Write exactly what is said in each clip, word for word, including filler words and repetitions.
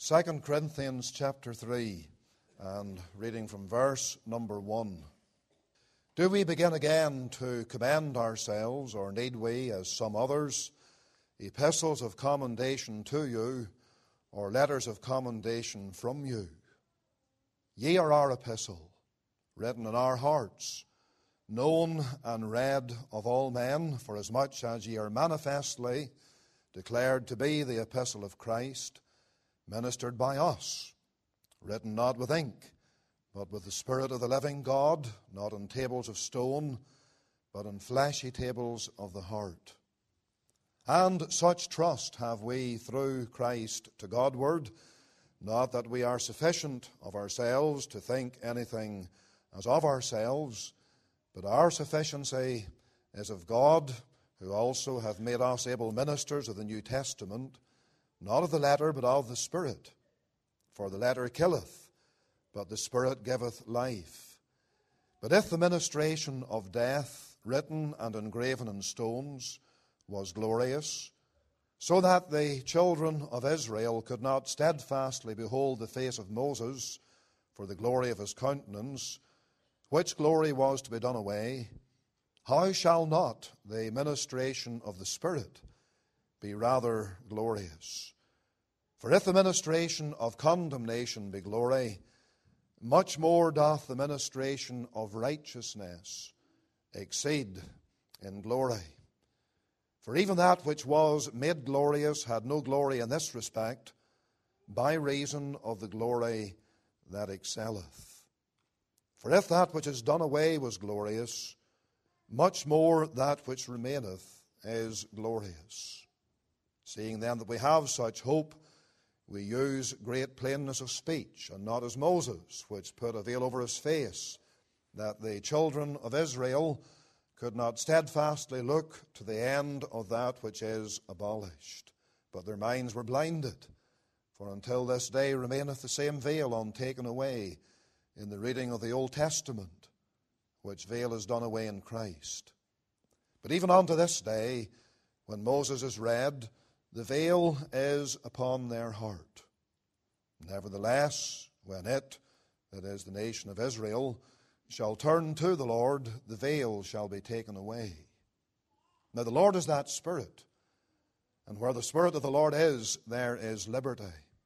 Second Corinthians chapter three, and reading from verse number one. Do we begin again to commend ourselves, or need we, as some others, epistles of commendation to you, or letters of commendation from you? Ye are our epistle, written in our hearts, known and read of all men, forasmuch as ye are manifestly declared to be the epistle of Christ, ministered by us, written not with ink, but with the Spirit of the living God, not on tables of stone, but on fleshy tables of the heart. And such trust have we through Christ to Godward, not that we are sufficient of ourselves to think anything as of ourselves, but our sufficiency is of God, who also hath made us able ministers of the New Testament, not of the letter, but of the Spirit. For the letter killeth, but the Spirit giveth life. But if the ministration of death, written and engraven in stones, was glorious, so that the children of Israel could not steadfastly behold the face of Moses for the glory of his countenance, which glory was to be done away, how shall not the ministration of the Spirit be rather glorious? For if the ministration of condemnation be glory, much more doth the ministration of righteousness exceed in glory. For even that which was made glorious had no glory in this respect, by reason of the glory that excelleth. For if that which is done away was glorious, much more that which remaineth is glorious. Seeing then that we have such hope, we use great plainness of speech, and not as Moses, which put a veil over his face, that the children of Israel could not steadfastly look to the end of that which is abolished. But their minds were blinded, for until this day remaineth the same veil untaken away in the reading of the Old Testament, which veil is done away in Christ. But even unto this day, when Moses is read, the veil is upon their heart. Nevertheless, when it, that is the nation of Israel, shall turn to the Lord, the veil shall be taken away. Now the Lord is that Spirit, and where the Spirit of the Lord is, there is liberty.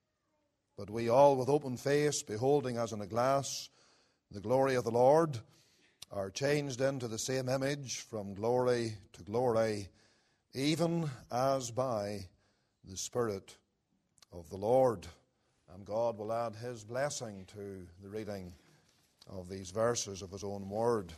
But we all with open face, beholding as in a glass the glory of the Lord, are changed into the same image from glory to glory, even as by the Spirit of the Lord. And God will add his blessing to the reading of these verses of his own word.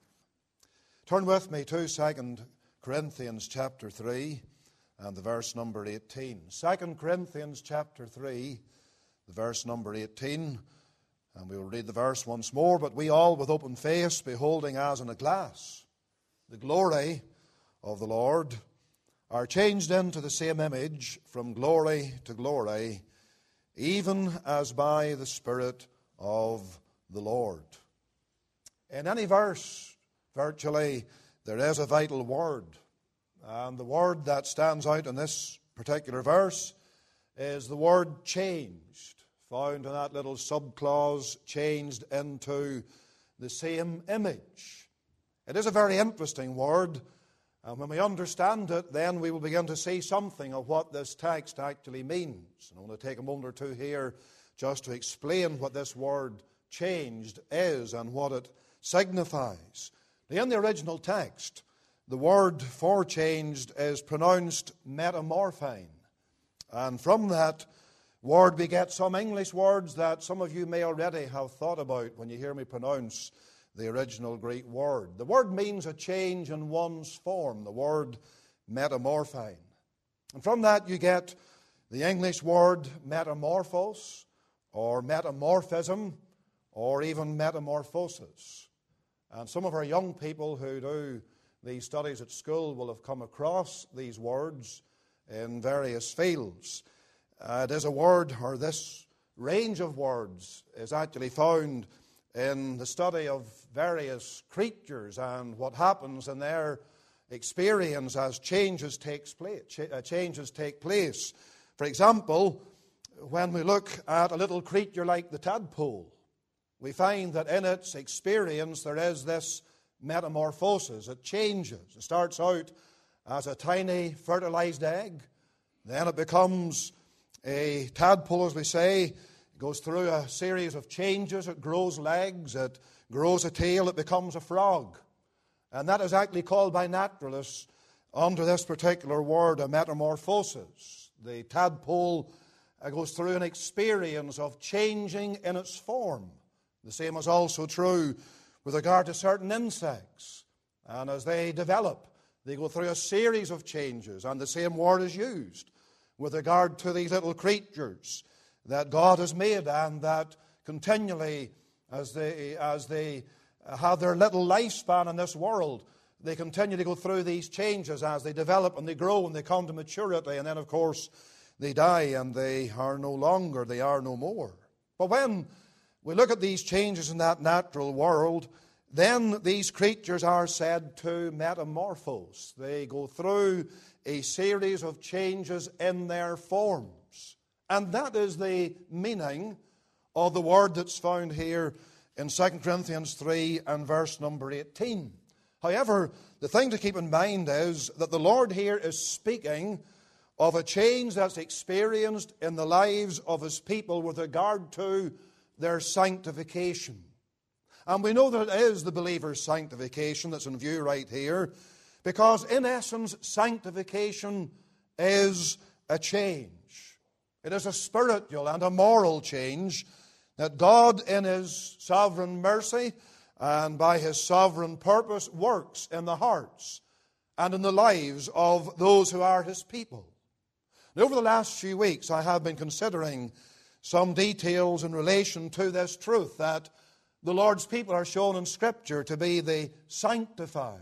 Turn with me to Second Corinthians chapter three and the verse number eighteen. Second Corinthians chapter three, the verse number eighteen. And we will read the verse once more. But we all with open face, beholding as in a glass the glory of the Lord, are changed into the same image from glory to glory, even as by the Spirit of the Lord. In any verse, virtually, there is a vital word. And the word that stands out in this particular verse is the word changed, found in that little subclause, changed into the same image. It is a very interesting word, and when we understand it, then we will begin to see something of what this text actually means. And I want to take a moment or two here just to explain what this word changed is and what it signifies. Now, in the original text, the word for changed is pronounced metamorphine. And from that word we get some English words that some of you may already have thought about when you hear me pronounce the original Greek word. The word means a change in one's form, the word metamorphine. And from that you get the English word metamorphos, or metamorphism, or even metamorphosis. And some of our young people who do these studies at school will have come across these words in various fields. Uh, it is a word, or this range of words is actually found in the study of various creatures and what happens in their experience as changes takes place. Changes take place. For example, when we look at a little creature like the tadpole, we find that in its experience there is this metamorphosis. It changes. It starts out as a tiny fertilized egg. Then it becomes a tadpole, as we say. It goes through a series of changes. It grows legs. It grows a tail. It becomes a frog. And that is actually called by naturalists under this particular word, a metamorphosis. The tadpole goes through an experience of changing in its form. The same is also true with regard to certain insects. And as they develop, they go through a series of changes. And the same word is used with regard to these little creatures that God has made, and that continually, as they, as they have their little lifespan in this world, they continue to go through these changes as they develop and they grow and they come to maturity. And then, of course, they die and they are no longer, they are no more. But when we look at these changes in that natural world, then these creatures are said to metamorphose. They go through a series of changes in their forms. And that is the meaning of the word that's found here in Second Corinthians three and verse number eighteen. However, the thing to keep in mind is that the Lord here is speaking of a change that's experienced in the lives of His people with regard to their sanctification. And we know that it is the believer's sanctification that's in view right here, because in essence, sanctification is a change. It is a spiritual and a moral change that God in His sovereign mercy and by His sovereign purpose works in the hearts and in the lives of those who are His people. Now, over the last few weeks, I have been considering some details in relation to this truth that the Lord's people are shown in Scripture to be the sanctified.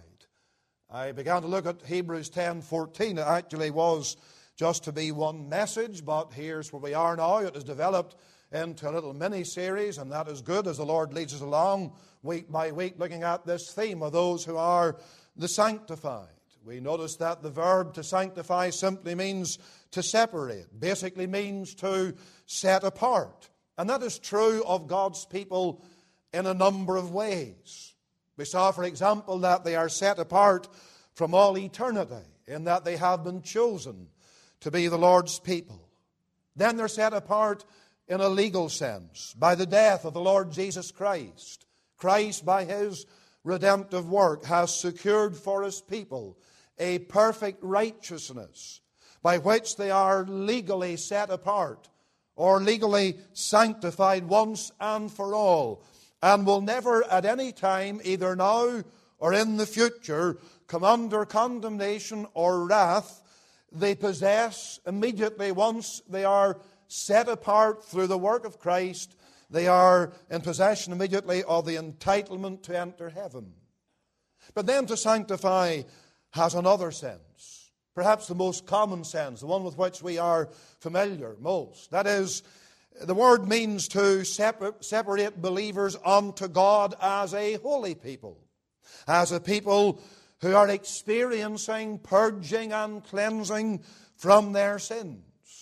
I began to look at Hebrews ten fourteen. It actually was just to be one message, but here's where we are now. It has developed into a little mini-series, and that is good as the Lord leads us along week by week looking at this theme of those who are the sanctified. We notice that the verb to sanctify simply means to separate, basically means to set apart. And that is true of God's people in a number of ways. We saw, for example, that they are set apart from all eternity, in that they have been chosen to be the Lord's people. Then they're set apart in a legal sense by the death of the Lord Jesus Christ. Christ, by His redemptive work, has secured for His people a perfect righteousness by which they are legally set apart or legally sanctified once and for all, and will never at any time, either now or in the future, come under condemnation or wrath. They possess immediately, once they are set apart through the work of Christ, they are in possession immediately of the entitlement to enter heaven. But then to sanctify has another sense, perhaps the most common sense, the one with which we are familiar most. That is, the word means to separate believers unto God as a holy people, as a people who are experiencing purging and cleansing from their sins.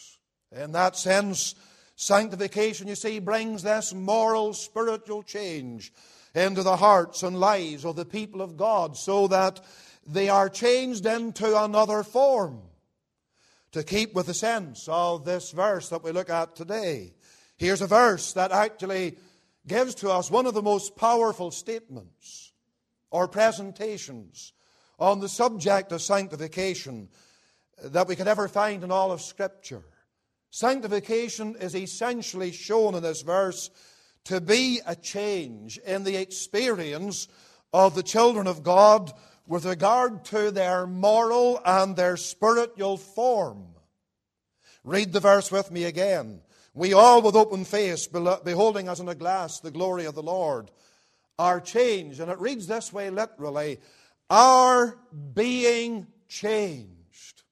In that sense, sanctification, you see, brings this moral, spiritual change into the hearts and lives of the people of God, so that they are changed into another form. To keep with the sense of this verse that we look at today, here's a verse that actually gives to us one of the most powerful statements or presentations on the subject of sanctification that we could ever find in all of Scripture. Sanctification is essentially shown in this verse to be a change in the experience of the children of God with regard to their moral and their spiritual form. Read the verse with me again. We all with open face, beholding as in a glass the glory of the Lord, are changed. And it reads this way literally, are being changed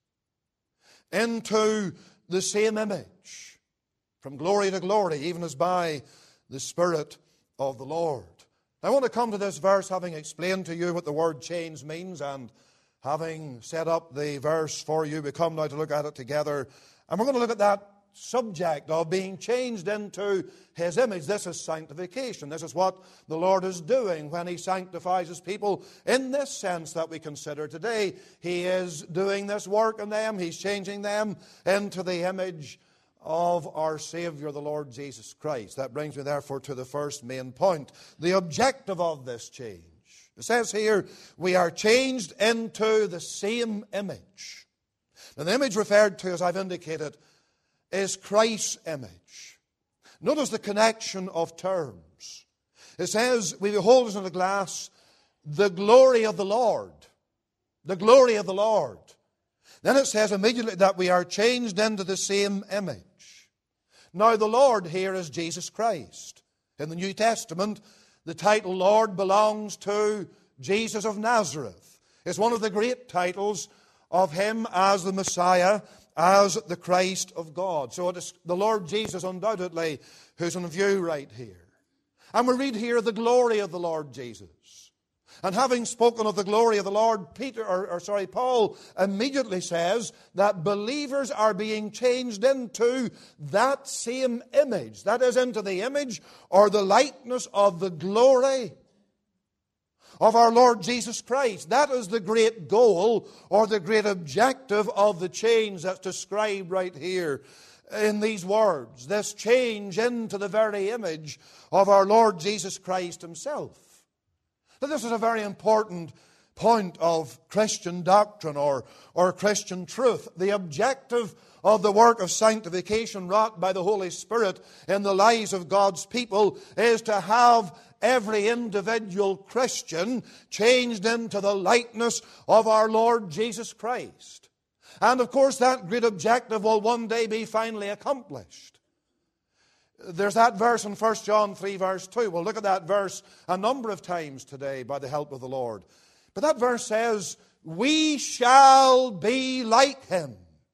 into the same image, from glory to glory, even as by the Spirit of the Lord. I want to come to this verse having explained to you what the word change means, and having set up the verse for you, we come now to look at it together. And we're going to look at that subject of being changed into His image. This is sanctification. This is what the Lord is doing when He sanctifies His people in this sense that we consider today. He is doing this work in them. He's changing them into the image of our Savior, the Lord Jesus Christ. That brings me therefore to the first main point, the objective of this change. It says here, we are changed into the same image. Now, the image referred to, as I've indicated, is Christ's image. Notice the connection of terms. It says, we behold as in a glass the glory of the Lord. The glory of the Lord. Then it says immediately that we are changed into the same image. Now, the Lord here is Jesus Christ. In the New Testament, the title Lord belongs to Jesus of Nazareth. It's one of the great titles of Him as the Messiah, as the Christ of God. So it is the Lord Jesus, undoubtedly, who's in view right here. And we read here the glory of the Lord Jesus. And having spoken of the glory of the Lord, Peter, or, or sorry, Paul immediately says that believers are being changed into that same image. That is, into the image or the likeness of the glory of our Lord Jesus Christ. That is the great goal or the great objective of the change that's described right here in these words. This change into the very image of our Lord Jesus Christ Himself. Now, this is a very important point of Christian doctrine or, or Christian truth. The objective of the work of sanctification wrought by the Holy Spirit in the lives of God's people is to have every individual Christian changed into the likeness of our Lord Jesus Christ. And of course, that great objective will one day be finally accomplished. There's that verse in First John three, verse two. We'll look at that verse a number of times today by the help of the Lord. But that verse says, we shall be like Him.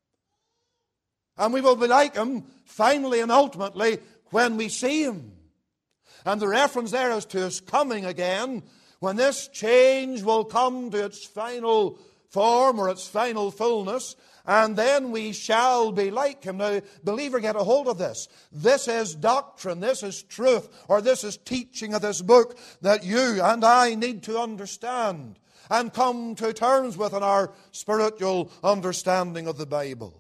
And we will be like Him finally and ultimately when we see Him. And the reference there is to His coming again, when this change will come to its final form or its final fullness, and then we shall be like Him. Now, believer, get a hold of this. This is doctrine, this is truth, or this is teaching of this book that you and I need to understand and come to terms with in our spiritual understanding of the Bible.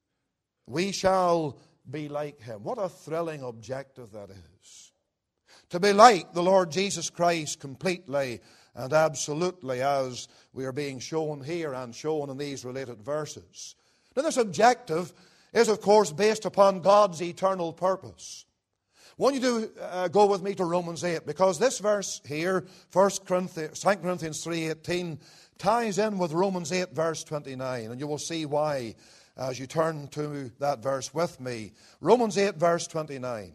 We shall be like Him. What a thrilling objective that is. To be like the Lord Jesus Christ completely and absolutely, as we are being shown here and shown in these related verses. Now, this objective is, of course, based upon God's eternal purpose. I want you to uh, go with me to Romans eight, because this verse here, Second Corinthians three eighteen, ties in with Romans eight, verse twenty-nine, and you will see why as you turn to that verse with me. Romans eight, verse twenty-nine.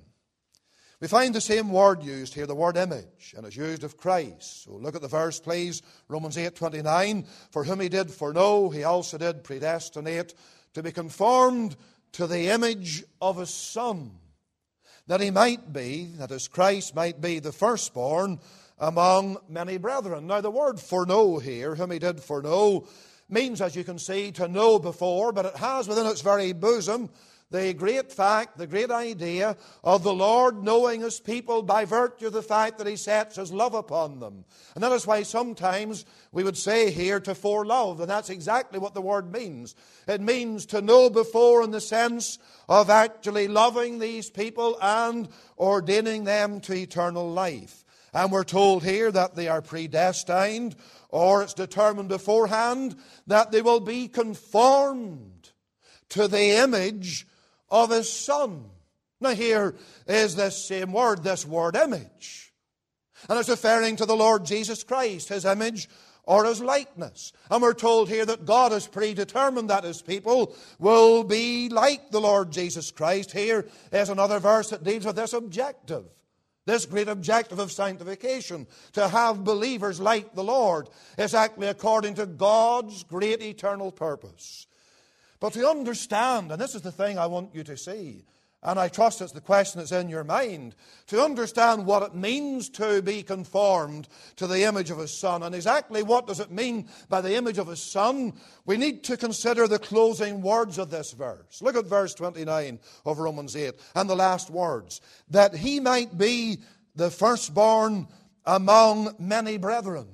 We find the same word used here, the word image, and it's used of Christ. So look at the verse, please. Romans eight twenty-nine. For whom He did foreknow, He also did predestinate to be conformed to the image of His Son, that He might be, that is, Christ might be the firstborn among many brethren. Now, the word foreknow here, whom He did foreknow, means, as you can see, to know before, but it has within its very bosom the great fact, the great idea of the Lord knowing His people by virtue of the fact that He sets His love upon them. And that is why sometimes we would say here to forelove, and that's exactly what the word means. It means to know before in the sense of actually loving these people and ordaining them to eternal life. And we're told here that they are predestined, or it's determined beforehand that they will be conformed to the image of His Son. Now, here is this same word, this word image. And it's referring to the Lord Jesus Christ, His image or His likeness. And we're told here that God has predetermined that His people will be like the Lord Jesus Christ. Here is another verse that deals with this objective, this great objective of sanctification. To have believers like the Lord is actually according to God's great eternal purpose. But to understand, and this is the thing I want you to see, And I trust it's the question that's in your mind, to understand what it means to be conformed to the image of His Son. And exactly what does it mean by the image of His Son? We need to consider the closing words of this verse. Look at verse twenty-nine of Romans eight, and the last words. That He might be the firstborn among many brethren.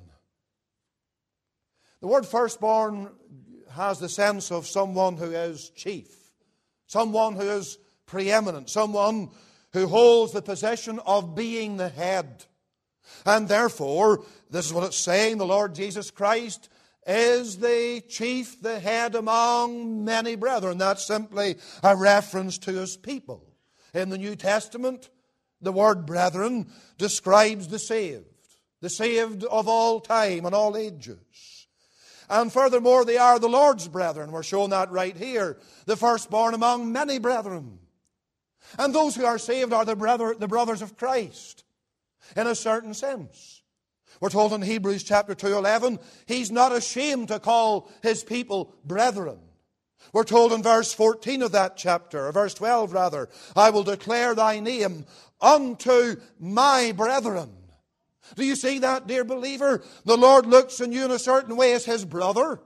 The word firstborn has the sense of someone who is chief, someone who is preeminent, someone who holds the position of being the head. And therefore, this is what it's saying, the Lord Jesus Christ is the chief, the head among many brethren. That's simply a reference to His people. In the New Testament, the word brethren describes the saved, the saved of all time and all ages. And furthermore, they are the Lord's brethren. We're shown that right here. The firstborn among many brethren. And those who are saved are the, brother, the brothers of Christ, in a certain sense. We're told in Hebrews chapter two eleven, He's not ashamed to call His people brethren. We're told in verse fourteen of that chapter, or verse twelve rather, I will declare Thy name unto my brethren. Do you see that, dear believer? The Lord looks on you in a certain way as His brother.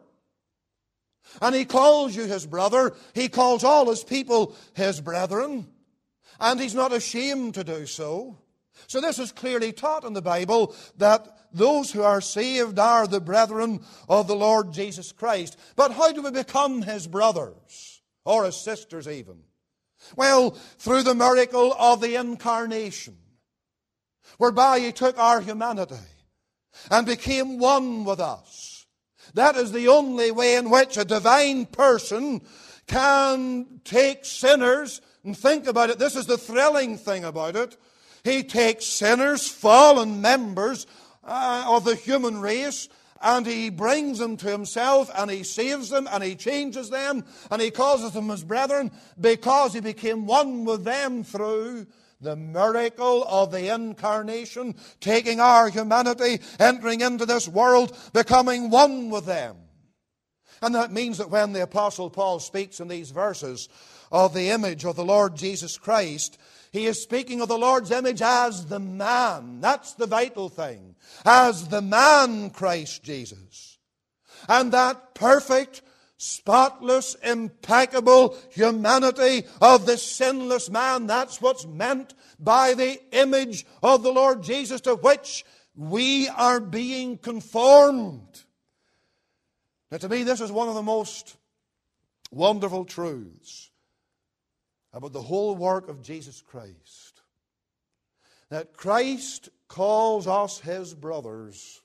And He calls you His brother. He calls all His people His brethren. And He's not ashamed to do so. So this is clearly taught in the Bible, that those who are saved are the brethren of the Lord Jesus Christ. But how do we become His brothers? Or His sisters even? Well, through the miracle of the incarnation, whereby He took our humanity and became one with us. That is the only way in which a divine person can take sinners. And think about it, this is the thrilling thing about it. He takes sinners, fallen members uh, of the human race, and He brings them to Himself, and He saves them, and He changes them, and He causes them His brethren, because He became one with them through the miracle of the incarnation, taking our humanity, entering into this world, becoming one with them. And that means that when the Apostle Paul speaks in these verses of the image of the Lord Jesus Christ, he is speaking of the Lord's image as the man. That's the vital thing. As the man Christ Jesus. And that perfect, spotless, impeccable humanity of the sinless man, that's what's meant by the image of the Lord Jesus, to which we are being conformed. Now, to me, this is one of the most wonderful truths about the whole work of Jesus Christ. That Christ calls us His brothers,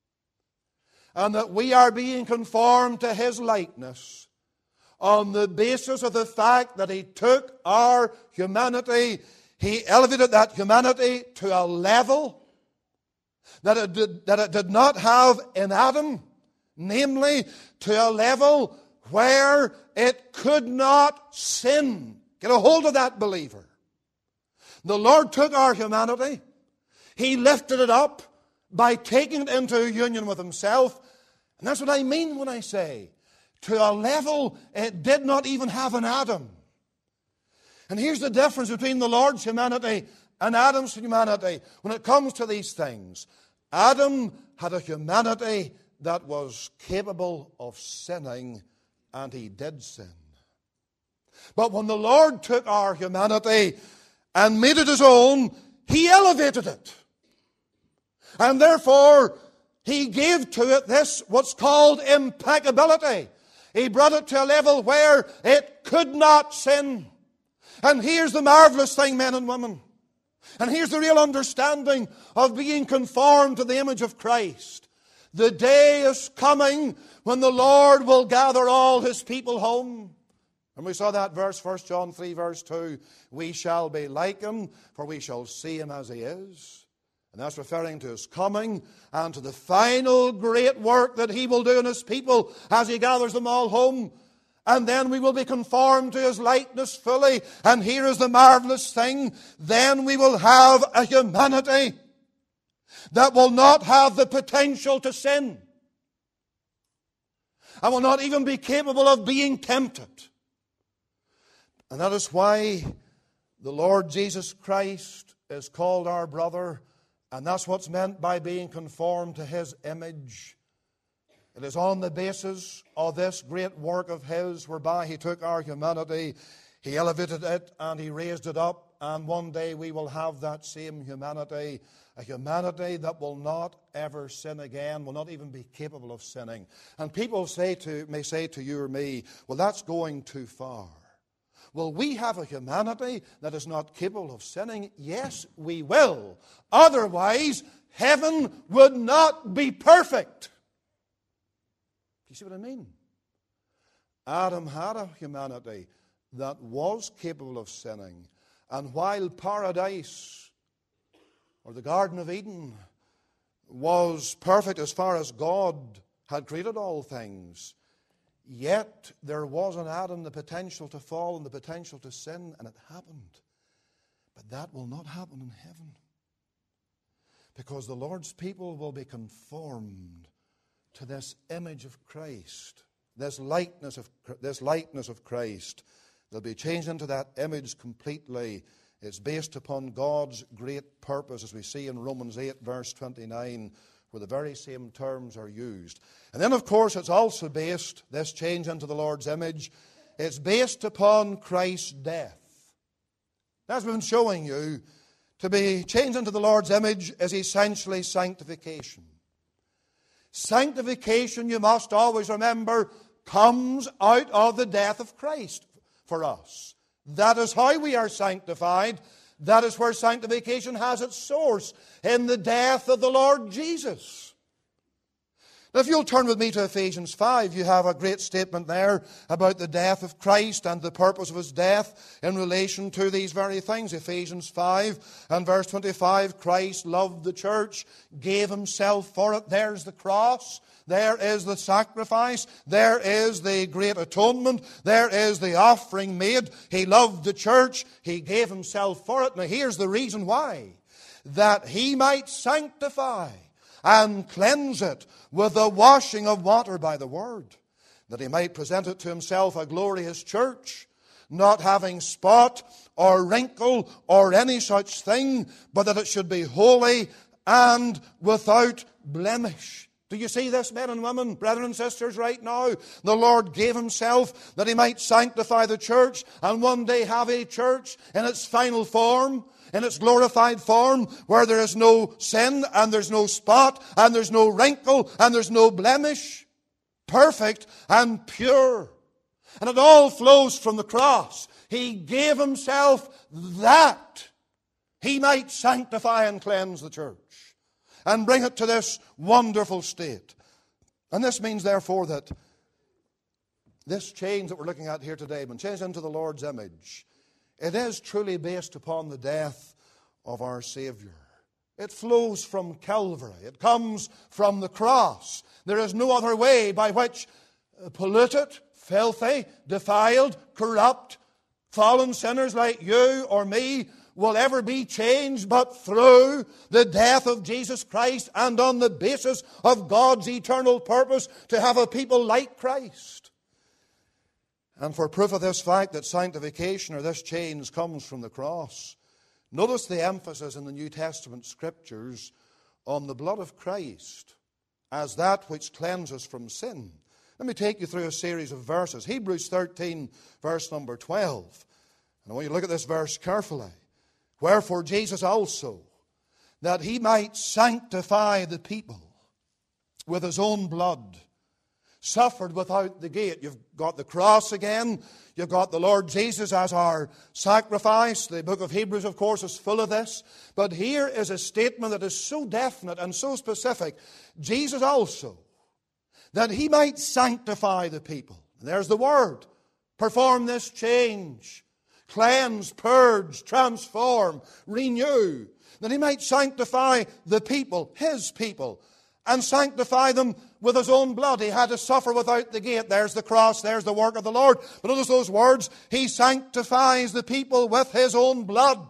and that we are being conformed to His likeness on the basis of the fact that He took our humanity, He elevated that humanity to a level that it did, that it did not have in Adam, namely to a level where it could not sin. Get a hold of that, believer. The Lord took our humanity. He lifted it up by taking it into union with Himself. And that's what I mean when I say, to a level it did not even have an Adam. And here's the difference between the Lord's humanity and Adam's humanity when it comes to these things. Adam had a humanity that was capable of sinning, and he did sin. But when the Lord took our humanity and made it His own, He elevated it. And therefore, He gave to it this, what's called impeccability. He brought it to a level where it could not sin. And here's the marvelous thing, men and women. And here's the real understanding of being conformed to the image of Christ. The day is coming when the Lord will gather all His people home. And we saw that verse, First John three, verse two. We shall be like Him, for we shall see Him as He is. And that's referring to His coming and to the final great work that He will do in His people as He gathers them all home. And then we will be conformed to His likeness fully. And here is the marvelous thing. Then we will have a humanity that will not have the potential to sin. And will not even be capable of being tempted. And that is why The Lord Jesus Christ is called our brother, and that's what's meant by being conformed to His image. It is on the basis of this great work of His whereby He took our humanity, He elevated it, and He raised it up, and one day we will have that same humanity, a humanity that will not ever sin again, will not even be capable of sinning. And people say to, may say to you or me, well, that's going too far. Will we have a humanity that is not capable of sinning? Yes, we will. Otherwise, heaven would not be perfect. You see what I mean? Adam had a humanity that was capable of sinning. And while paradise, or the Garden of Eden, was perfect as far as God had created all things, yet there was in Adam the potential to fall and the potential to sin, and it happened. But that will not happen in heaven. Because the Lord's people will be conformed to this image of Christ, this likeness of, this likeness of Christ. They'll be changed into that image completely. It's based upon God's great purpose, as we see in Romans eight, verse twenty-nine, where the very same terms are used. And then, of course, it's also based, this change into the Lord's image, it's based upon Christ's death. As we've been showing you, to be changed into the Lord's image is essentially sanctification. Sanctification, you must always remember, comes out of the death of Christ for us. That is how we are sanctified. That is where sanctification has its source, in the death of the Lord Jesus. Now, if you'll turn with me to Ephesians five, you have a great statement there about the death of Christ and the purpose of His death in relation to these very things. Ephesians five and verse twenty-five, Christ loved the church, gave Himself for it. There's the cross. There is the sacrifice. There is the great atonement. There is the offering made. He loved the church. He gave Himself for it. Now here's the reason why. That He might sanctify and cleanse it with the washing of water by the Word. That He might present it to Himself a glorious church, not having spot or wrinkle or any such thing, but that it should be holy and without blemish. Do you see this, men and women, brethren and sisters, right now? The Lord gave Himself that He might sanctify the church and one day have a church in its final form, in its glorified form, where there is no sin and there's no spot and there's no wrinkle and there's no blemish. Perfect and pure. And it all flows from the cross. He gave Himself that He might sanctify and cleanse the church and bring it to this wonderful state. And this means, therefore, that this change that we're looking at here today, when changed into the Lord's image, it is truly based upon the death of our Savior. It flows from Calvary. It comes from the cross. There is no other way by which polluted, filthy, defiled, corrupt, fallen sinners like you or me will ever be changed but through the death of Jesus Christ and on the basis of God's eternal purpose to have a people like Christ. And for proof of this fact that sanctification or this change comes from the cross, notice the emphasis in the New Testament Scriptures on the blood of Christ as that which cleanses from sin. Let me take you through a series of verses. Hebrews thirteen, verse number twelve. And I want you to look at this verse carefully. Wherefore Jesus also, that He might sanctify the people with His own blood, suffered without the gate. You've got the cross again. You've got the Lord Jesus as our sacrifice. The book of Hebrews, of course, is full of this. But here is a statement that is so definite and so specific. Jesus also, that He might sanctify the people. And there's the word. Perform this change. Cleanse, purge, transform, renew. That He might sanctify the people, His people, and sanctify them with His own blood. He had to suffer without the gate. There's the cross, there's the work of the Lord. But notice those words. He sanctifies the people with His own blood.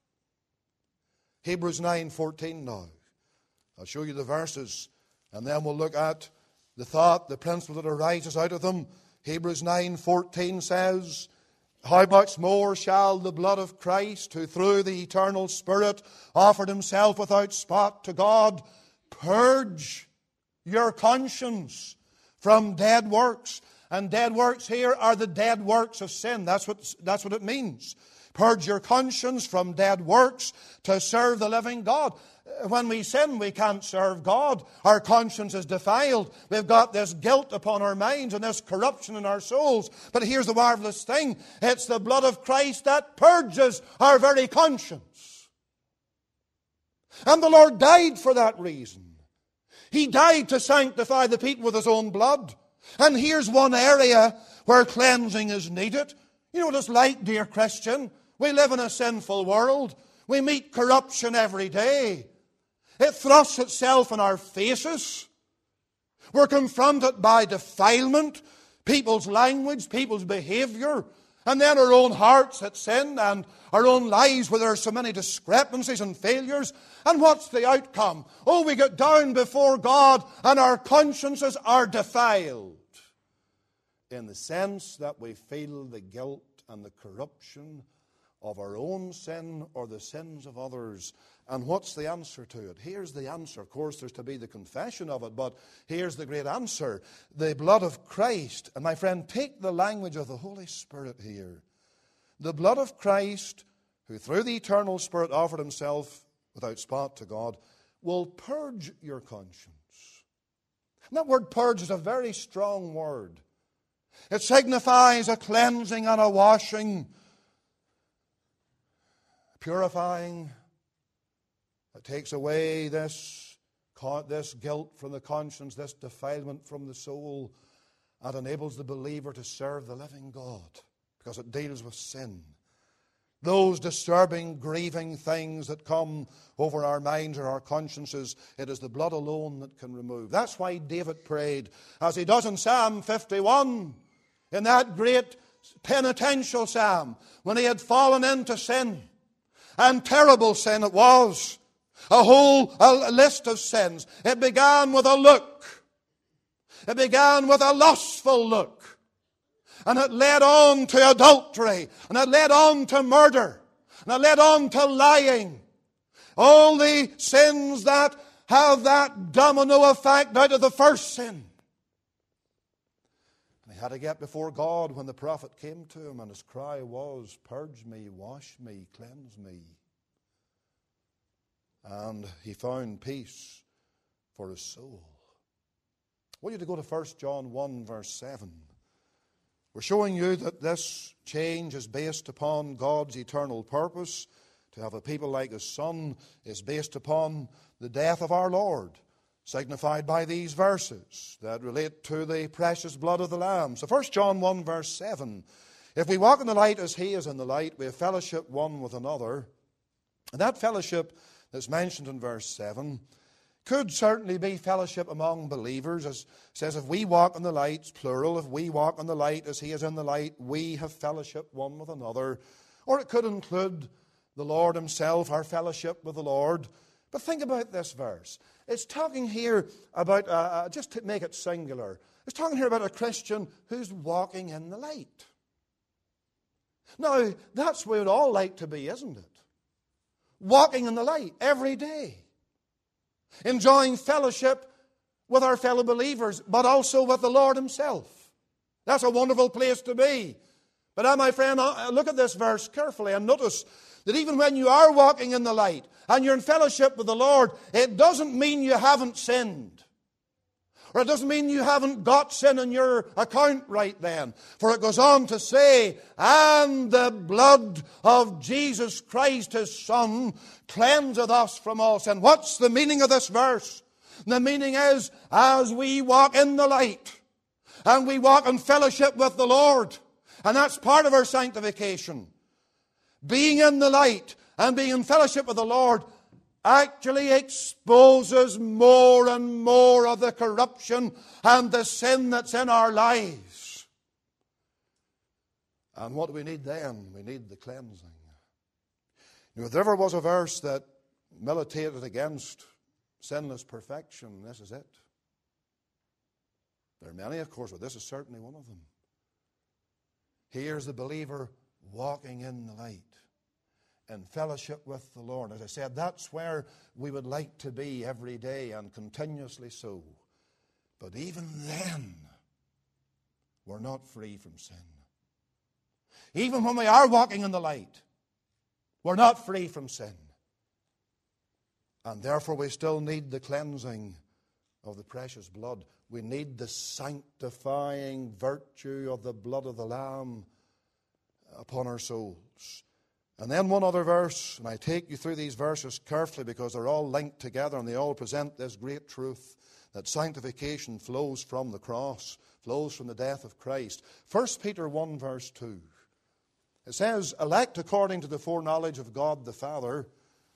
Hebrews nine fourteen now. I'll show you the verses, and then we'll look at the thought, the principle that arises out of them. Hebrews nine fourteen says, How much more shall the blood of Christ, who through the eternal Spirit offered himself without spot to God, purge your conscience from dead works. And dead works here are the dead works of sin. That's what, that's what it means. Purge your conscience from dead works to serve the living God. When we sin, we can't serve God. Our conscience is defiled. We've got this guilt upon our minds and this corruption in our souls. But here's the marvelous thing. It's the blood of Christ that purges our very conscience. And the Lord died for that reason. He died to sanctify the people with his own blood. And here's one area where cleansing is needed. You know what it's like, dear Christian? We live in a sinful world. We meet corruption every day. It thrusts itself in our faces. We're confronted by defilement, people's language, people's behavior, and then our own hearts that sin and our own lives where there are so many discrepancies and failures. And what's the outcome? Oh, we get down before God and our consciences are defiled, in the sense that we feel the guilt and the corruption of our own sin or the sins of others. And what's the answer to it? Here's the answer. Of course, there's to be the confession of it, but here's the great answer. The blood of Christ. And my friend, take the language of the Holy Spirit here. The blood of Christ, who through the eternal Spirit offered himself without spot to God, will purge your conscience. And that word purge is a very strong word. It signifies a cleansing and a washing, purifying. It takes away this, this guilt from the conscience, this defilement from the soul, and enables the believer to serve the living God because it deals with sin. Those disturbing, grieving things that come over our minds or our consciences, it is the blood alone that can remove. That's why David prayed, as he does in Psalm fifty-one, in that great penitential psalm, when he had fallen into sin, and terrible sin it was. A whole a list of sins. It began with a look. It began with a lustful look. And it led on to adultery. And it led on to murder. And it led on to lying. All the sins that have that domino effect out of the first sin. And he had to get before God when the prophet came to him, and his cry was, "Purge me, wash me, cleanse me." And he found peace for his soul. I want you to go to First John one, verse seven. We're showing you that this change is based upon God's eternal purpose. To have a people like his Son is based upon the death of our Lord, signified by these verses that relate to the precious blood of the Lamb. So First John one, verse seven. If we walk in the light as he is in the light, we have fellowship one with another. And that fellowship that's mentioned in verse seven could certainly be fellowship among believers. As it says, if we walk in the light, plural, if we walk in the light as he is in the light, we have fellowship one with another. Or it could include the Lord himself, our fellowship with the Lord. But think about this verse. It's talking here about, uh, just to make it singular, it's talking here about a Christian who's walking in the light. Now, that's where we'd all like to be, isn't it? Walking in the light every day. Enjoying fellowship with our fellow believers, but also with the Lord himself. That's a wonderful place to be. But now, my friend, look at this verse carefully and notice that even when you are walking in the light and you're in fellowship with the Lord, it doesn't mean you haven't sinned. Or it doesn't mean you haven't got sin in your account right then. For it goes on to say, and the blood of Jesus Christ, his Son, cleanseth us from all sin. What's the meaning of this verse? The meaning is, as we walk in the light, and we walk in fellowship with the Lord, and that's part of our sanctification. Being in the light and being in fellowship with the Lord actually exposes more and more of the corruption and the sin that's in our lives. And what do we need then? We need the cleansing. You know, if there ever was a verse that militated against sinless perfection, this is it. There are many, of course, but this is certainly one of them. Here's the believer walking in the light, in fellowship with the Lord. As I said, that's where we would like to be every day and continuously so. But even then, we're not free from sin. Even when we are walking in the light, we're not free from sin. And therefore we still need the cleansing of the precious blood. We need the sanctifying virtue of the blood of the Lamb upon our souls. And then one other verse, and I take you through these verses carefully because they're all linked together and they all present this great truth that sanctification flows from the cross, flows from the death of Christ. First Peter one verse two. It says, elect according to the foreknowledge of God the Father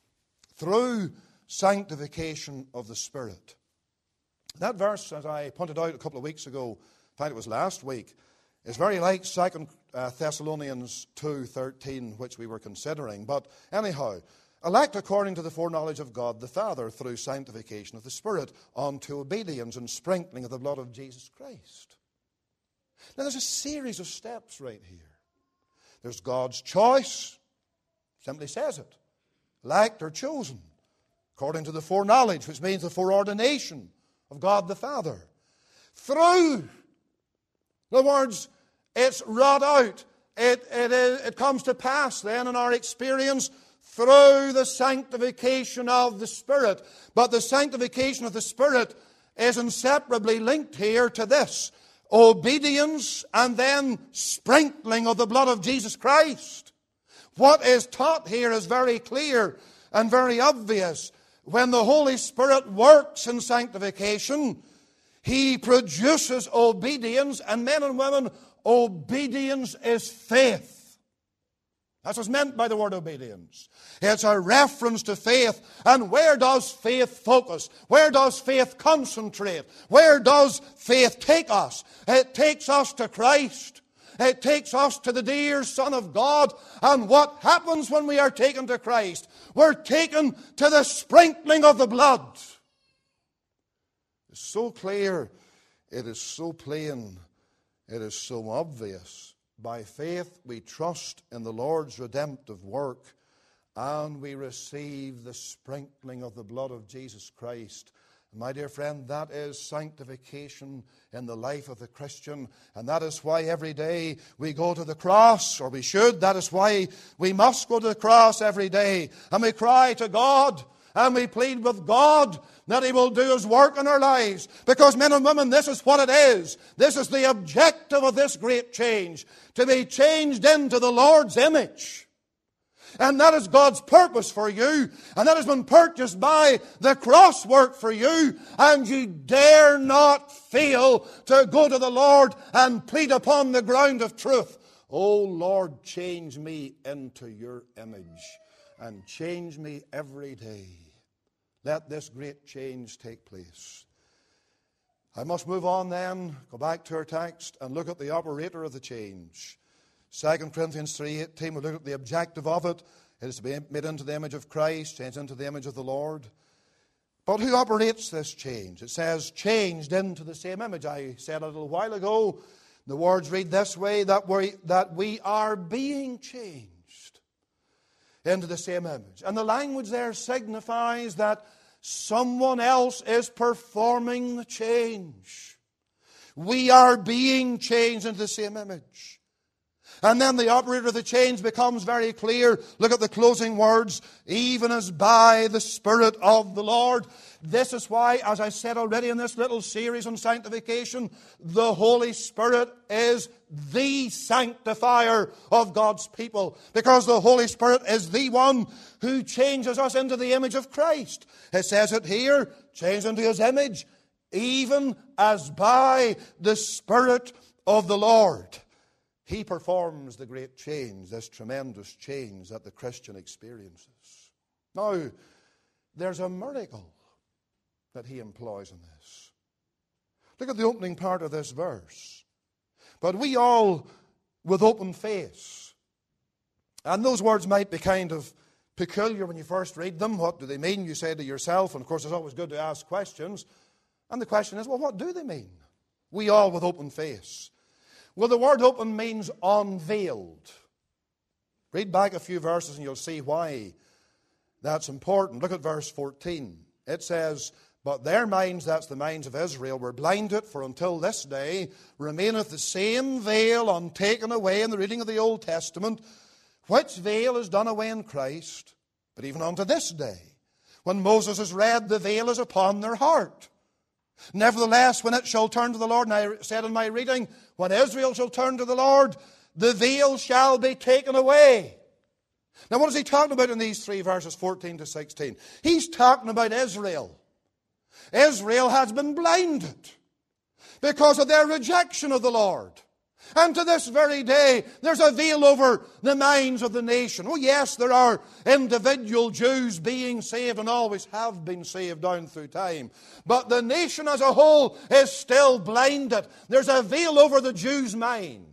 through sanctification of the Spirit. That verse, as I pointed out a couple of weeks ago, in fact it was last week, is very like Second Thessalonians two thirteen, which we were considering. But anyhow, elect according to the foreknowledge of God the Father through sanctification of the Spirit unto obedience and sprinkling of the blood of Jesus Christ. Now there's a series of steps right here. There's God's choice, simply says it. Elect or chosen, according to the foreknowledge, which means the foreordination of God the Father. Through, in other words, it's wrought out. It, it, is, it comes to pass then in our experience through the sanctification of the Spirit. But the sanctification of the Spirit is inseparably linked here to this: obedience and then sprinkling of the blood of Jesus Christ. What is taught here is very clear and very obvious. When the Holy Spirit works in sanctification, He produces obedience, and men and women, obedience is faith. That's what's meant by the word obedience. It's a reference to faith. And where does faith focus? Where does faith concentrate? Where does faith take us? It takes us to Christ. It takes us to the dear Son of God. And what happens when we are taken to Christ? We're taken to the sprinkling of the blood. It's so clear. It is so plain. It is so obvious. By faith we trust in the Lord's redemptive work, and we receive the sprinkling of the blood of Jesus Christ. My dear friend, that is sanctification in the life of the Christian. And that is why every day we go to the cross, or we should. That is why we must go to the cross every day. And we cry to God, and we plead with God that He will do His work in our lives. Because men and women, this is what it is. This is the objective of this great change. To be changed into the Lord's image. And that is God's purpose for you. And that has been purchased by the cross work for you. And you dare not fail to go to the Lord and plead upon the ground of truth. Oh Lord, change me into your image. And change me every day. Let this great change take place. I must move on then, go back to our text and look at the operator of the change. Second Corinthians three eighteen, we look at the objective of it. It is to be made into the image of Christ, changed into the image of the Lord. But who operates this change? It says, changed into the same image. I said a little while ago, the words read this way, that we, that we are being changed into the same image. And the language there signifies that someone else is performing the change. We are being changed into the same image. And then the operator of the change becomes very clear. Look at the closing words. Even as by the Spirit of the Lord. This is why, as I said already in this little series on sanctification, the Holy Spirit is the sanctifier of God's people. Because the Holy Spirit is the one who changes us into the image of Christ. It says it here, changed into His image, even as by the Spirit of the Lord. He performs the great change, this tremendous change that the Christian experiences. Now, there's a miracle that He employs in this. Look at the opening part of this verse. But we all with open face. And those words might be kind of peculiar when you first read them. What do they mean? You say to yourself, and of course it's always good to ask questions. And the question is, well, what do they mean? We all with open face. Well, the word open means unveiled. Read back a few verses and you'll see why that's important. Look at verse fourteen. It says, but their minds, that's the minds of Israel, were blinded, for until this day remaineth the same veil untaken away in the reading of the Old Testament, which veil is done away in Christ. But even unto this day, when Moses is read, the veil is upon their heart. Nevertheless, when it shall turn to the Lord, and I said in my reading, when Israel shall turn to the Lord, the veil shall be taken away. Now what is he talking about in these three verses, fourteen to sixteen? He's talking about Israel. Israel has been blinded because of their rejection of the Lord. And to this very day, there's a veil over the minds of the nation. Oh yes, there are individual Jews being saved and always have been saved down through time. But the nation as a whole is still blinded. There's a veil over the Jew's mind.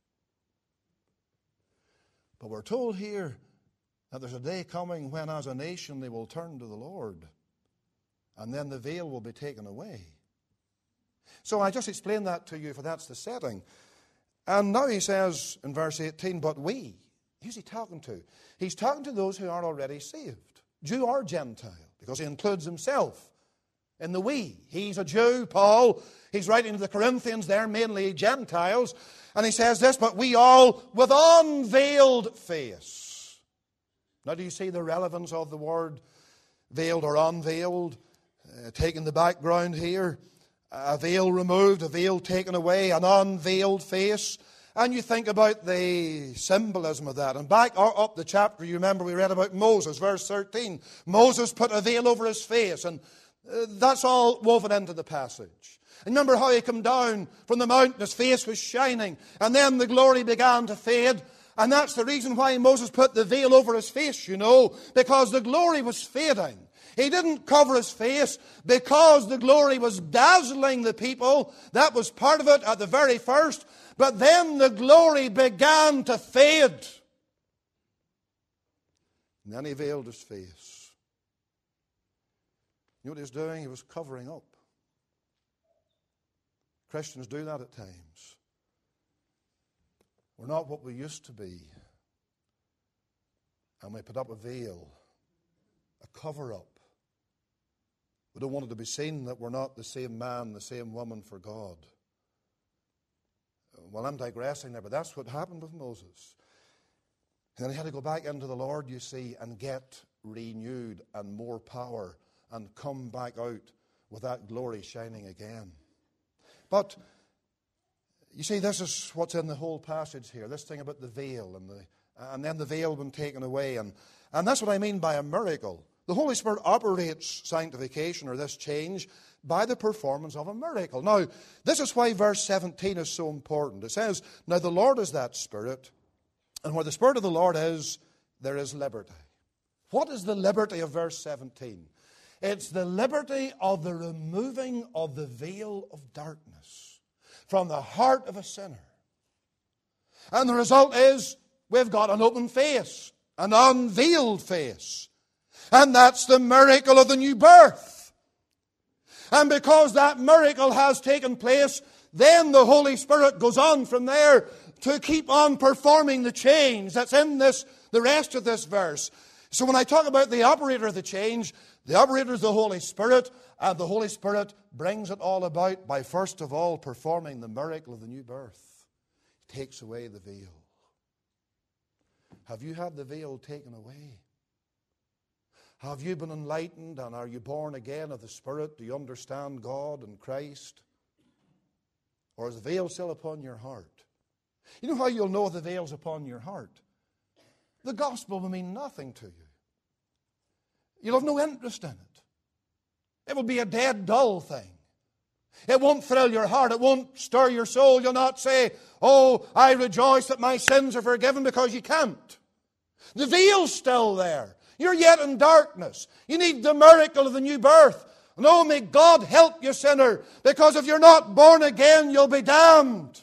But we're told here that there's a day coming when as a nation they will turn to the Lord. And then the veil will be taken away. So I just explained that to you, for that's the setting. And now he says in verse eighteen, but we, who's he talking to? He's talking to those who are already saved, Jew or Gentile, because he includes himself in the we. He's a Jew, Paul. He's writing to the Corinthians, they're mainly Gentiles. And he says this, but we all with unveiled face. Now do you see the relevance of the word veiled or unveiled? Uh, taking the background here. A veil removed, a veil taken away, an unveiled face. And you think about the symbolism of that. And back up the chapter, you remember we read about Moses, verse thirteen. Moses put a veil over his face, and uh, that's all woven into the passage. And remember how he came down from the mountain, his face was shining, and then the glory began to fade. And that's the reason why Moses put the veil over his face, you know, because the glory was fading. He didn't cover his face because the glory was dazzling the people. That was part of it at the very first. But then the glory began to fade. And then he veiled his face. You know what he was doing? He was covering up. Christians do that at times. We're not what we used to be. And we put up a veil, a cover-up. We don't want it to be seen that we're not the same man, the same woman for God. Well, I'm digressing there, but that's what happened with Moses. And then he had to go back into the Lord, you see, and get renewed and more power and come back out with that glory shining again. But, you see, this is what's in the whole passage here, this thing about the veil and the and then the veil being taken away. And, and that's what I mean by a miracle. The Holy Spirit operates sanctification or this change by the performance of a miracle. Now, this is why verse seventeen is so important. It says, now the Lord is that Spirit, and where the Spirit of the Lord is, there is liberty. What is the liberty of verse seventeen? It's the liberty of the removing of the veil of darkness from the heart of a sinner. And the result is we've got an open face, an unveiled face. And that's the miracle of the new birth. And because that miracle has taken place, then the Holy Spirit goes on from there to keep on performing the change that's in this, the rest of this verse. So when I talk about the operator of the change, the operator is the Holy Spirit, and the Holy Spirit brings it all about by first of all performing the miracle of the new birth. He takes away the veil. Have you had the veil taken away? Have you been enlightened, and are you born again of the Spirit? Do you understand God and Christ? Or is the veil still upon your heart? You know how you'll know the veil's upon your heart? The gospel will mean nothing to you. You'll have no interest in it. It will be a dead, dull thing. It won't thrill your heart. It won't stir your soul. You'll not say, oh, I rejoice that my sins are forgiven, because you can't. The veil's still there. You're yet in darkness. You need the miracle of the new birth. And oh, may God help you, sinner, because if you're not born again, you'll be damned.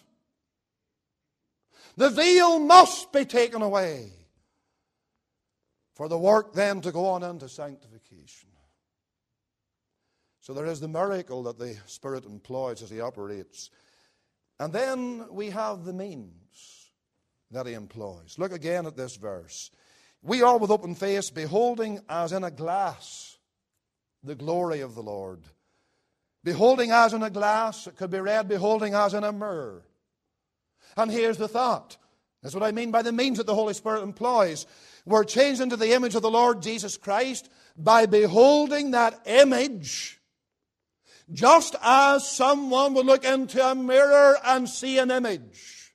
The veil must be taken away for the work then to go on into sanctification. So there is the miracle that the Spirit employs as He operates. And then we have the means. that he employs. Look again at this verse. We all with open face, beholding as in a glass the glory of the Lord. Beholding as in a glass, it could be read beholding as in a mirror. And here's the thought. That's what I mean by the means that the Holy Spirit employs. We're changed into the image of the Lord Jesus Christ by beholding that image, just as someone would look into a mirror and see an image.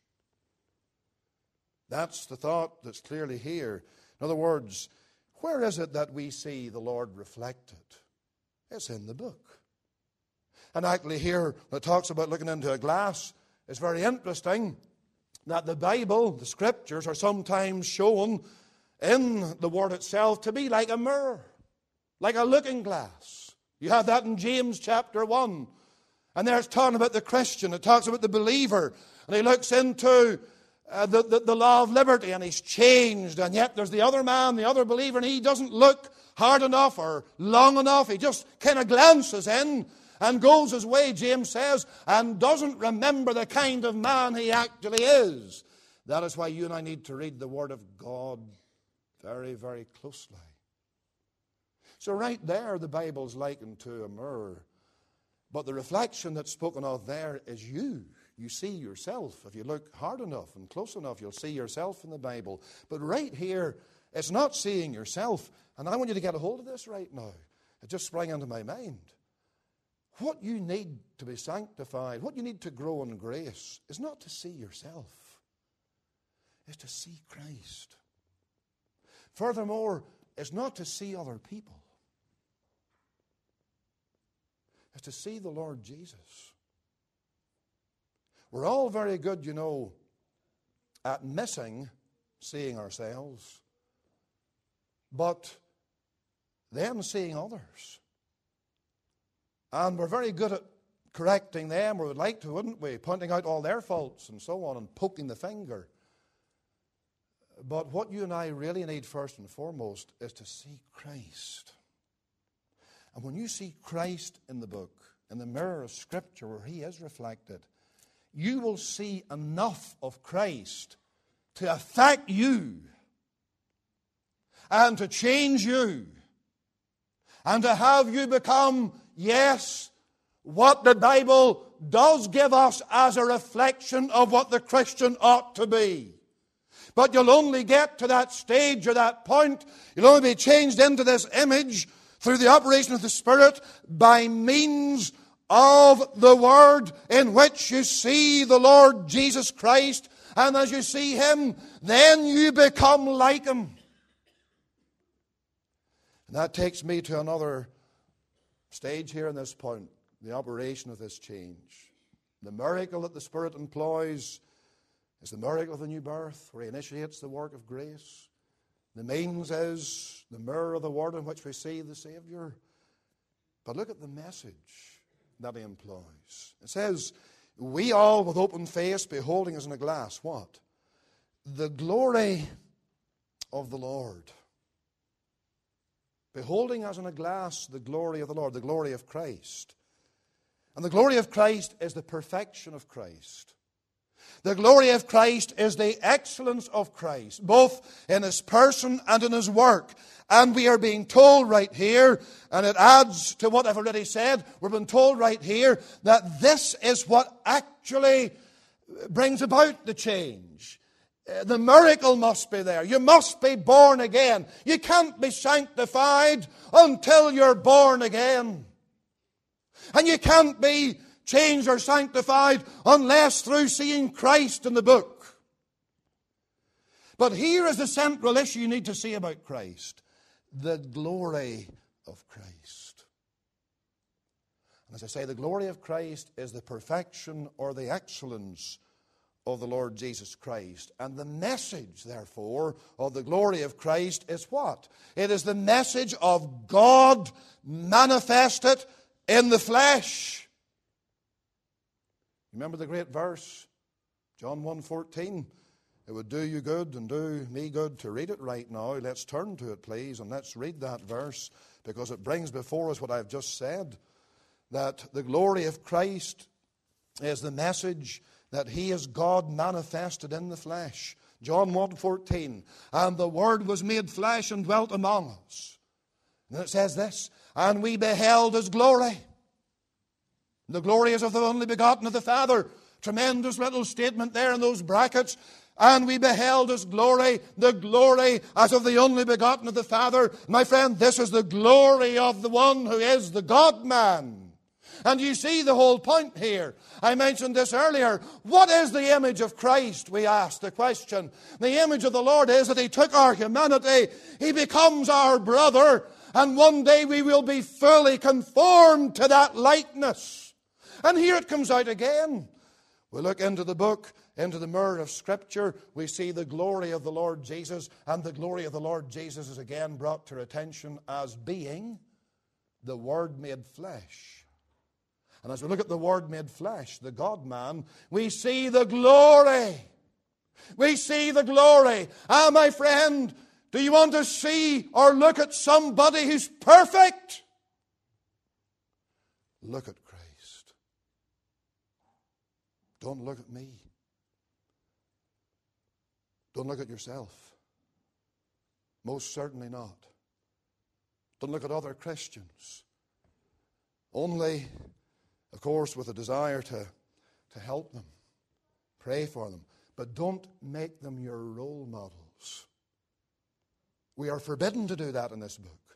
That's the thought that's clearly here. In other words, where is it that we see the Lord reflected? It's in the book. And actually here, it talks about looking into a glass. It's very interesting that the Bible, the Scriptures, are sometimes shown in the Word itself to be like a mirror, like a looking glass. You have that in James chapter one. And there it's talking about the Christian. It talks about the believer. And he looks into uh, the, the, the law of liberty and he's changed. And yet there's the other man, the other believer, and he doesn't look hard enough or long enough. He just kind of glances in and goes his way, James says, and doesn't remember the kind of man he actually is. That is why you and I need to read the Word of God very, very closely. So right there, the Bible's likened to a mirror. But the reflection that's spoken of there is you. You see yourself. If you look hard enough and close enough, you'll see yourself in the Bible. But right here, it's not seeing yourself. And I want you to get a hold of this right now. It just sprang into my mind. What you need to be sanctified, what you need to grow in grace, is not to see yourself. It's to see Christ. Furthermore, it's not to see other people. It's to see the Lord Jesus. We're all very good, you know, at missing seeing ourselves, but then seeing others. And we're very good at correcting them, or would like to, wouldn't we? Pointing out all their faults and so on and poking the finger. But what you and I really need first and foremost is to see Christ. And when you see Christ in the book, in the mirror of Scripture where He is reflected, you will see enough of Christ to affect you and to change you and to have you become, yes, what the Bible does give us as a reflection of what the Christian ought to be. But you'll only get to that stage or that point, you'll only be changed into this image through the operation of the Spirit by means of the Word in which you see the Lord Jesus Christ. And as you see Him, then you become like Him. And that takes me to another stage here in this point, the operation of this change. The miracle that the Spirit employs is the miracle of the new birth, where He initiates the work of grace. The means is the mirror of the Word in which we see the Savior. But look at the message that He employs. It says, we all with open face, beholding as in a glass, what? The glory of the Lord. Beholding as in a glass the glory of the Lord, the glory of Christ. And the glory of Christ is the perfection of Christ. The glory of Christ is the excellence of Christ, both in His person and in His work. And we are being told right here, and it adds to what I've already said, we're being told right here that this is what actually brings about the change. The miracle must be there. You must be born again. You can't be sanctified until you're born again. And you can't be changed or sanctified unless through seeing Christ in the book. But here is the central issue you need to see about Christ. The glory of Christ. And as I say, the glory of Christ is the perfection or the excellence of the Lord Jesus Christ. And the message, therefore, of the glory of Christ is what? It is the message of God manifested in the flesh. Remember the great verse, John one fourteen? It would do you good and do me good to read it right now. Let's turn to it, please, and let's read that verse, because it brings before us what I've just said, that the glory of Christ is the message that He is God manifested in the flesh. John one fourteen, and the Word was made flesh and dwelt among us. And then it says this, and we beheld His glory. The glory is of the only begotten of the Father. Tremendous little statement there in those brackets. And we beheld His glory, the glory as of the only begotten of the Father. My friend, this is the glory of the one who is the God-man. And you see the whole point here. I mentioned this earlier. What is the image of Christ, we asked the question. The image of the Lord is that He took our humanity. He becomes our brother. And one day we will be fully conformed to that likeness. And here it comes out again. We look into the book, into the mirror of Scripture, we see the glory of the Lord Jesus, and the glory of the Lord Jesus is again brought to our attention as being the Word made flesh. And as we look at the Word made flesh, the God-man, we see the glory. We see the glory. Ah, my friend, do you want to see or look at somebody who's perfect? Look at Christ. Don't look at me. Don't look at yourself. Most certainly not. Don't look at other Christians. Only, of course, with a desire to, to help them. Pray for them. But don't make them your role models. We are forbidden to do that in this book.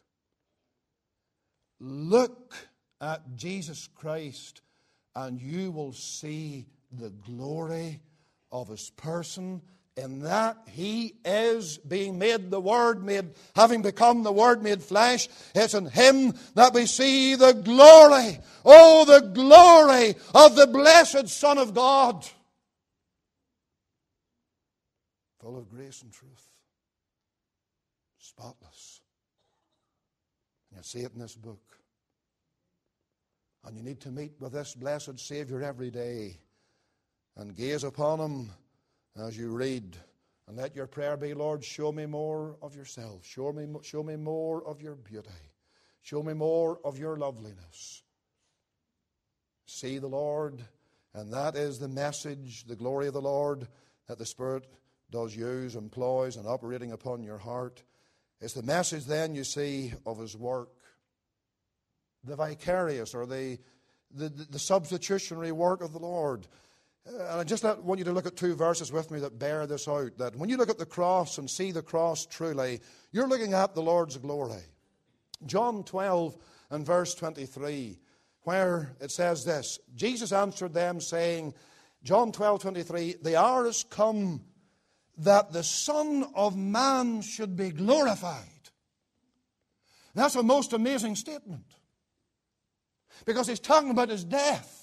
Look at Jesus Christ and you will see the glory of His person, in that He is being made the Word made, having become the Word made flesh. It's in Him that we see the glory, oh, the glory of the blessed Son of God. Full of grace and truth. Spotless. And you see it in this book. And you need to meet with this blessed Savior every day and gaze upon Him as you read. And let your prayer be, Lord, show me more of yourself. Show me, show me more of your beauty. Show me more of your loveliness. See the Lord, and that is the message, the glory of the Lord that the Spirit does use, employs, and operating upon your heart. It's the message then, you see, of His work. The vicarious or the, the, the substitutionary work of the Lord. And I just want you to look at two verses with me that bear this out. That when you look at the cross and see the cross truly, you're looking at the Lord's glory. John twelve and verse twenty-three, where it says this, Jesus answered them saying, John twelve twenty-three, the hour has come that the Son of Man should be glorified. That's a most amazing statement. Because He's talking about His death.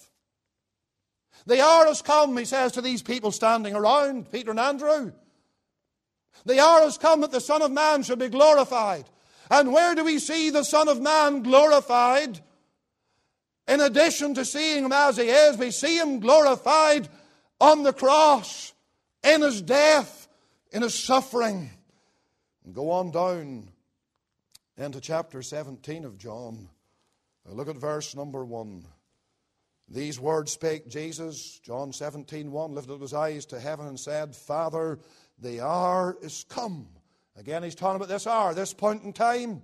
The hour has come, He says to these people standing around, Peter and Andrew. The hour has come that the Son of Man should be glorified. And where do we see the Son of Man glorified? In addition to seeing Him as He is, we see Him glorified on the cross, in His death, in His suffering. And go on down into chapter seventeen of John. Now look at verse number one. These words spake Jesus, John seventeen one, lifted up His eyes to heaven and said, Father, the hour is come. Again, He's talking about this hour, this point in time.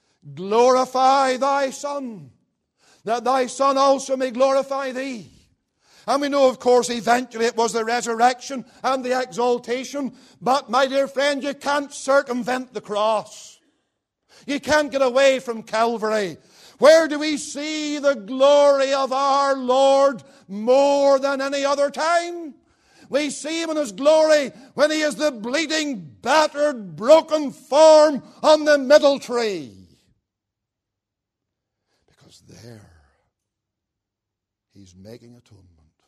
Glorify Thy Son, that Thy Son also may glorify Thee. And we know, of course, eventually it was the resurrection and the exaltation. But, my dear friend, you can't circumvent the cross. You can't get away from Calvary. Where do we see the glory of our Lord more than any other time? We see Him in His glory when He is the bleeding, battered, broken form on the middle tree. Because there He's making atonement.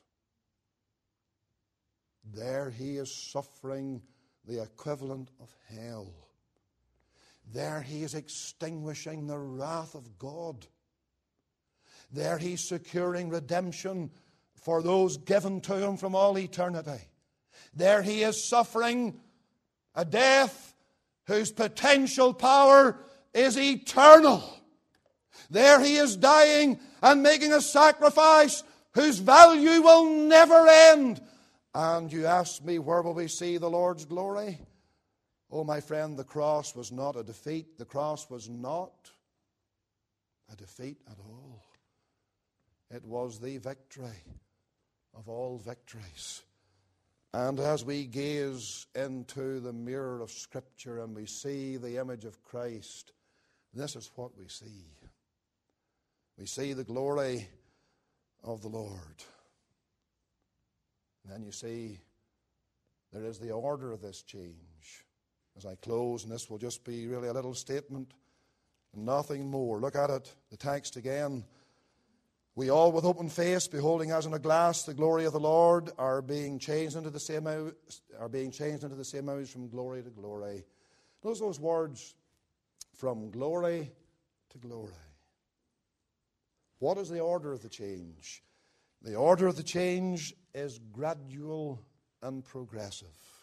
There He is suffering the equivalent of hell. There He is extinguishing the wrath of God. There He's securing redemption for those given to Him from all eternity. There He is suffering a death whose potential power is eternal. There He is dying and making a sacrifice whose value will never end. And you ask me, where will we see the Lord's glory? Oh, my friend, the cross was not a defeat. The cross was not a defeat at all. It was the victory of all victories. And as we gaze into the mirror of Scripture and we see the image of Christ, this is what we see. We see the glory of the Lord. And then you see there is the order of this change. As I close, and this will just be really a little statement, nothing more. Look at it, the text again. We all with open face, beholding as in a glass the glory of the Lord, are being changed into the same are being changed into the same image from glory to glory. Notice those words, from glory to glory. What is the order of the change? The order of the change is gradual and progressive.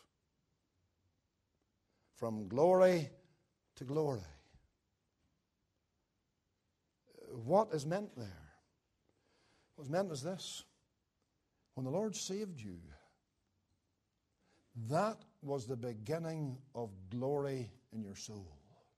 From glory to glory. What is meant there? What's meant is this. When the Lord saved you, that was the beginning of glory in your soul.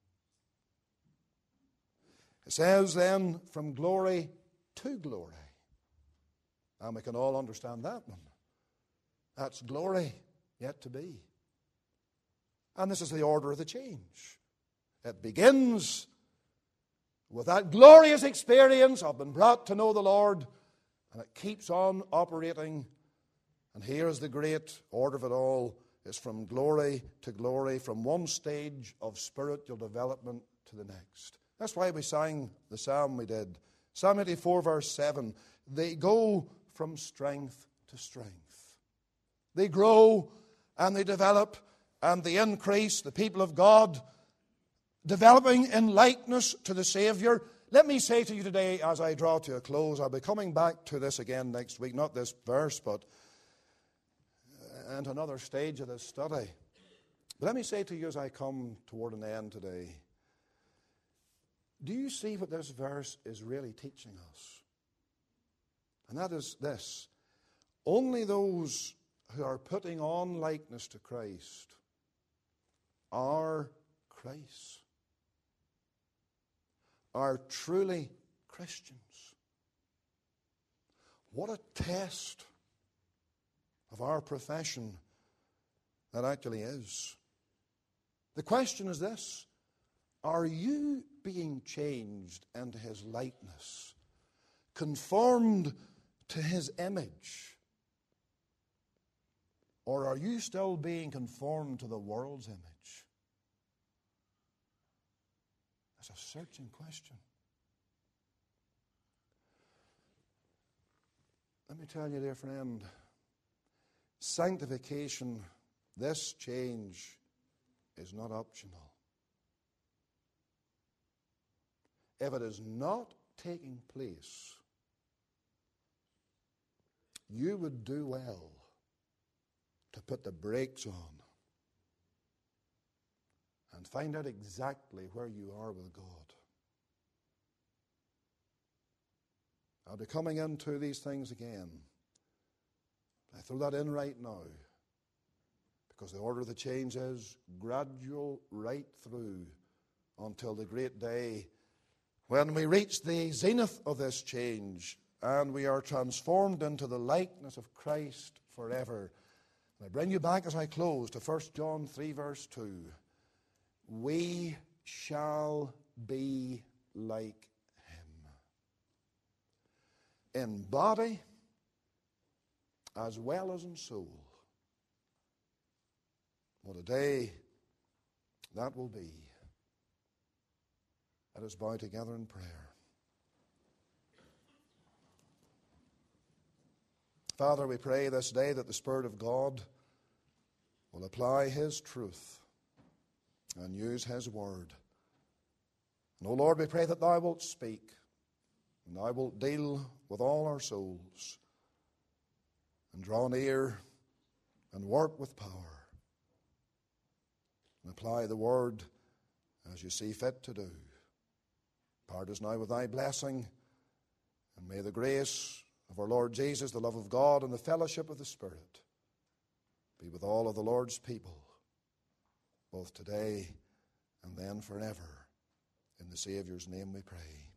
It says then, from glory to glory. And we can all understand that one. That's glory yet to be. And this is the order of the change. It begins with that glorious experience of being brought to know the Lord, and it keeps on operating. And here is the great order of it all. It's from glory to glory, from one stage of spiritual development to the next. That's why we sang the psalm we did. Psalm eighty-four, verse seven. They go from strength to strength. They grow and they develop and they increase. The people of God developing in likeness to the Savior. Let me say to you today, as I draw to a close, I'll be coming back to this again next week, not this verse, but and another stage of this study. But let me say to you as I come toward an end today, do you see what this verse is really teaching us? And that is this. Only those who are putting on likeness to Christ are Christ. Are truly Christians. What a test of our profession that actually is. The question is this. Are you being changed into His likeness? Conformed to His image? Or are you still being conformed to the world's image? That's a searching question. Let me tell you, dear friend, sanctification, this change, is not optional. If it is not taking place, you would do well to put the brakes on and find out exactly where you are with God. I'll be coming into these things again. I throw that in right now because the order of the change is gradual right through until the great day when we reach the zenith of this change and we are transformed into the likeness of Christ forever. And I bring you back as I close to First John three, verse two. We shall be like Him in body as well as in soul. What a day that will be. Let us bow together in prayer. Father, we pray this day that the Spirit of God will apply His truth and use His word. And, O Lord, we pray that Thou wilt speak and Thou wilt deal with all our souls and draw near and work with power and apply the word as You see fit to do. Part us now with Thy blessing, and may the grace of our Lord Jesus, the love of God, and the fellowship of the Spirit be with all of the Lord's people, both today and then forever. In the Saviour's name we pray.